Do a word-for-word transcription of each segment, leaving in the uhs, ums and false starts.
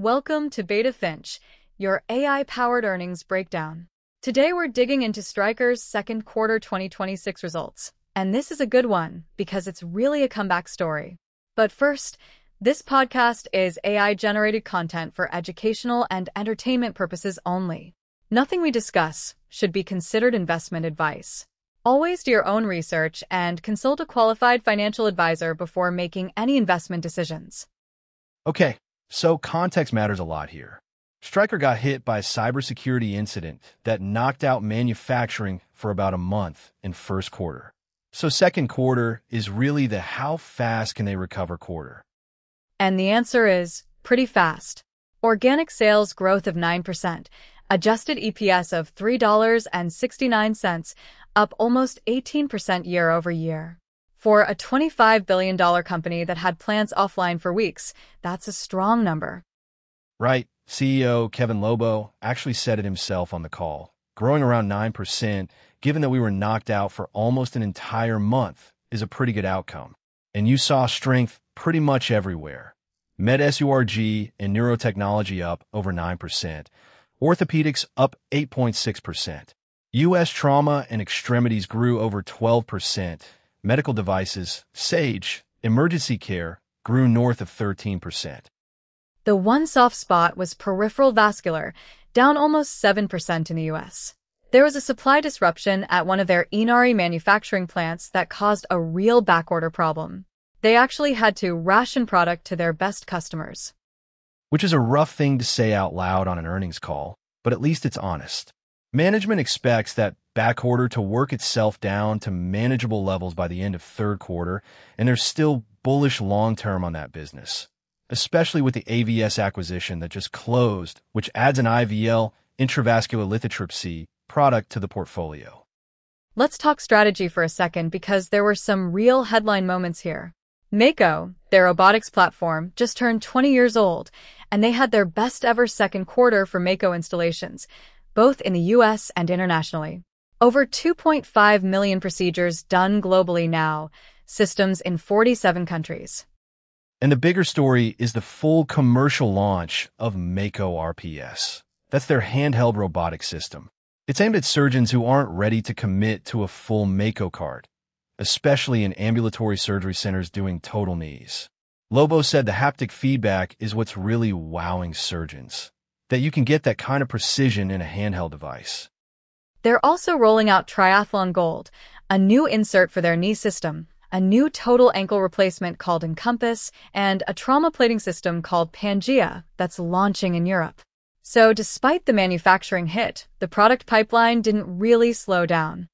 Welcome to Beta Finch, your A I-powered earnings breakdown. Today we're digging into Stryker's second quarter twenty twenty-six results, and this is a good one because it's really a comeback story. But first, this podcast is A I-generated content for educational and entertainment purposes only. Nothing we discuss should be considered investment advice. Always do your own research and consult a qualified financial advisor before making any investment decisions. Okay, so context matters a lot here. Stryker got hit by a cybersecurity incident that knocked out manufacturing for about a month in first quarter. So second quarter is really the how fast can they recover quarter. And the answer is pretty fast. Organic sales growth of nine percent, adjusted E P S of three dollars and sixty-nine cents, up almost eighteen percent year over year. For a twenty-five billion dollars company that had plants offline for weeks, that's a strong number. Right. C E O Kevin Lobo actually said it himself on the call. Growing around nine percent, given that we were knocked out for almost an entire month, is a pretty good outcome. And you saw strength pretty much everywhere. Med-S U R G and neurotechnology up over nine percent. Orthopedics up eight point six percent. U S trauma and extremities grew over twelve percent. Medical devices, Sage, emergency care grew north of thirteen percent. The one soft spot was peripheral vascular, down almost seven percent in the U S. There was a supply disruption at one of their Inari manufacturing plants that caused a real backorder problem. They actually had to ration product to their best customers. Which is a rough thing to say out loud on an earnings call, but at least it's honest. Management expects that backorder to work itself down to manageable levels by the end of third quarter, and they're still bullish long-term on that business, especially with the A V S acquisition that just closed, which adds an I V L, intravascular lithotripsy, product to the portfolio. Let's talk strategy for a second because there were some real headline moments here. Mako, their robotics platform, just turned twenty years old, and they had their best ever second quarter for Mako installations, both in the U S and internationally. Over two point five million procedures done globally now, systems in forty-seven countries. And the bigger story is the full commercial launch of Mako R P S. That's their handheld robotic system. It's aimed at surgeons who aren't ready to commit to a full Mako cart, especially in ambulatory surgery centers doing total knees. Lobo said the haptic feedback is what's really wowing surgeons, that you can get that kind of precision in a handheld device. They're also rolling out Triathlon Gold, a new insert for their knee system, a new total ankle replacement called Encompass, and a trauma plating system called Pangea that's launching in Europe. So despite the manufacturing hit, the product pipeline didn't really slow down.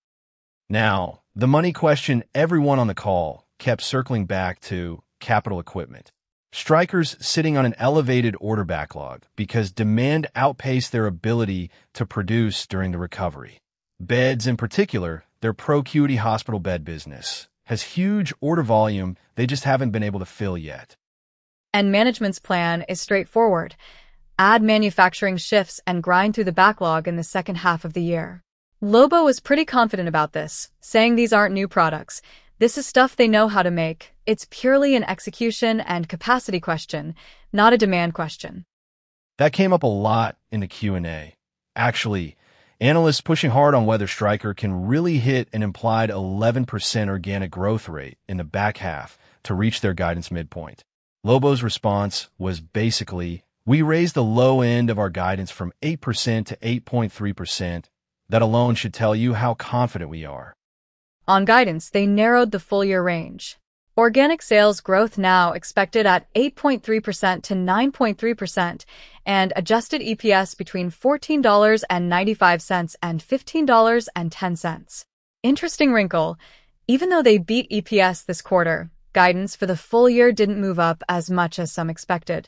Now, the money question everyone on the call kept circling back to: capital equipment. Stryker's sitting on an elevated order backlog because demand outpaced their ability to produce during the recovery. Beds in particular, their ProCuity hospital bed business, has huge order volume they just haven't been able to fill yet. And management's plan is straightforward: add manufacturing shifts and grind through the backlog in the second half of the year. Lobo was pretty confident about this, saying these aren't new products. This is stuff they know how to make. It's purely an execution and capacity question, not a demand question. That came up a lot in the Q and A. Actually, analysts pushing hard on whether Stryker can really hit an implied eleven percent organic growth rate in the back half to reach their guidance midpoint. Lobo's response was basically, we raised the low end of our guidance from eight percent to eight point three percent. That alone should tell you how confident we are. On guidance, they narrowed the full-year range. Organic sales growth now expected at eight point three percent to nine point three percent, and adjusted E P S between fourteen dollars and ninety-five cents and fifteen dollars and ten cents. Interesting wrinkle: even though they beat E P S this quarter, guidance for the full year didn't move up as much as some expected.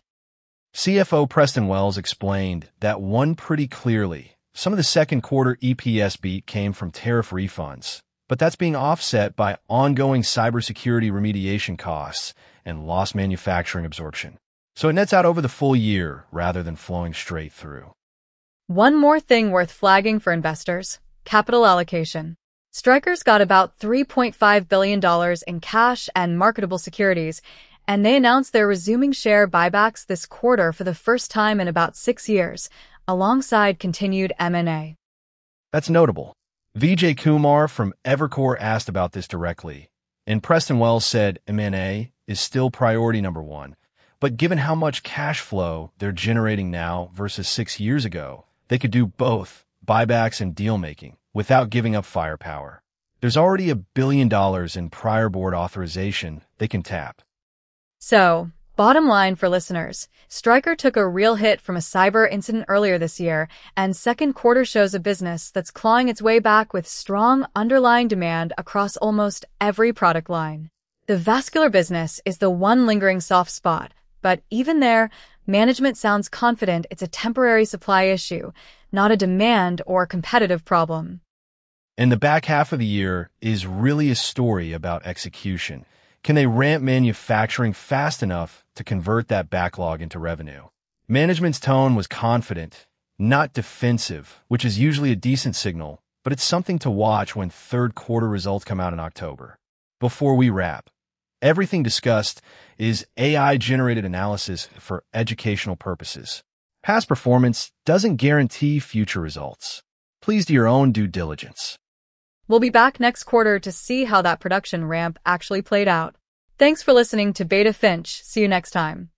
C F O Preston Wells explained that one pretty clearly. Some of the second quarter E P S beat came from tariff refunds, but that's being offset by ongoing cybersecurity remediation costs and lost manufacturing absorption. So it nets out over the full year rather than flowing straight through. One more thing worth flagging for investors: capital allocation. Stryker's got about three point five billion dollars in cash and marketable securities, and they announced they're resuming share buybacks this quarter for the first time in about six years, alongside continued M and A. That's notable. Vijay Kumar from Evercore asked about this directly, and Preston Wells said M and A is still priority number one. But given how much cash flow they're generating now versus six years ago, they could do both buybacks and deal-making without giving up firepower. There's already a billion dollars in prior board authorization they can tap. So, bottom line for listeners, Stryker took a real hit from a cyber incident earlier this year, and second quarter shows a business that's clawing its way back with strong underlying demand across almost every product line. The vascular business is the one lingering soft spot, but even there, management sounds confident it's a temporary supply issue, not a demand or competitive problem. And the back half of the year is really a story about execution. Can they ramp manufacturing fast enough to convert that backlog into revenue? Management's tone was confident, not defensive, which is usually a decent signal, but it's something to watch when third quarter results come out in October. Before we wrap, everything discussed is A I-generated analysis for educational purposes. Past performance doesn't guarantee future results. Please do your own due diligence. We'll be back next quarter to see how that production ramp actually played out. Thanks for listening to Beta Finch. See you next time.